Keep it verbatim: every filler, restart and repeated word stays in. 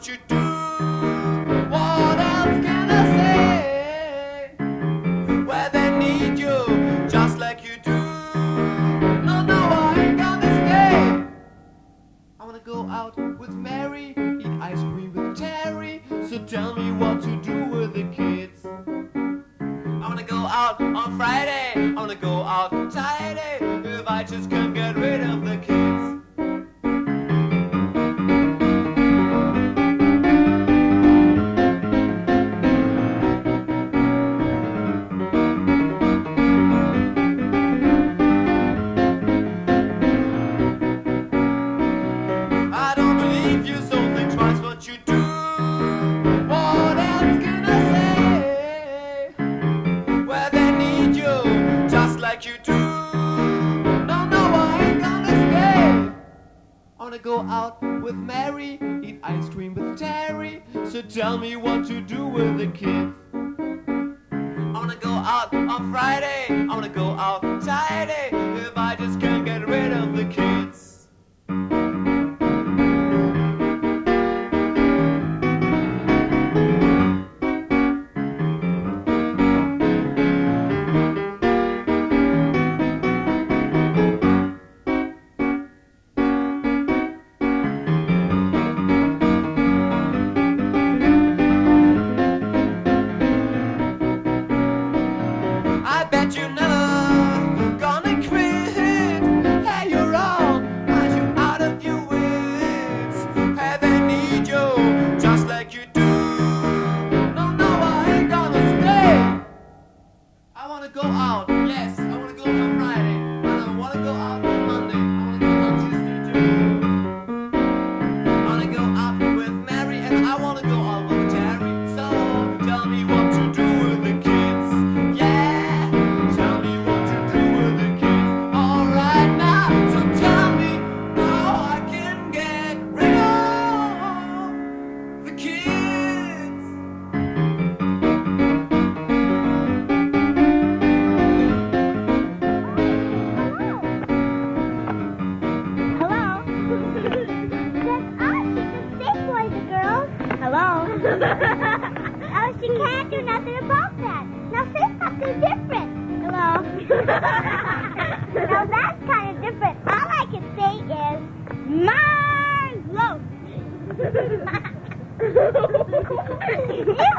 what you do. What else can I say? Where they need you, just like you do. No, no, I ain't gonna stay. I wanna go out with Mary, eat ice cream with Terry. So tell me what to do with the kids. I wanna go out on Friday, I wanna go out tidy. If I just can't get rid of the kids. I don't believe you, so think twice what you do. What else can I say? Where they need you, just like you do. No, no, I ain't gonna stay. I wanna go out with Mary, eat ice cream with Terry. So tell me what to do with the kids. I wanna go out on Friday, I wanna go out tidy. If I just can't get rid of the kids. I bet you're never gonna quit. Hey, you're wrong, are you out of your wits? Hey, they need you, just like you do. No, no, I ain't gonna stay. I wanna go out, yes, I wanna go on Friday. And I wanna go out on Monday, I wanna go on Tuesday too. I wanna go out with Mary and I wanna go out with Terry. So tell me what to do with the kids. Yeah, tell me what to do with the kids. Alright now, so tell me how I can get rid of the kids. Hello? That's us. It's the Safe Boys, the girls. Hello? Oh, she can't do nothing about that. Now say something different. Hello? Now that's kind of different. All I can say is, Marlo. You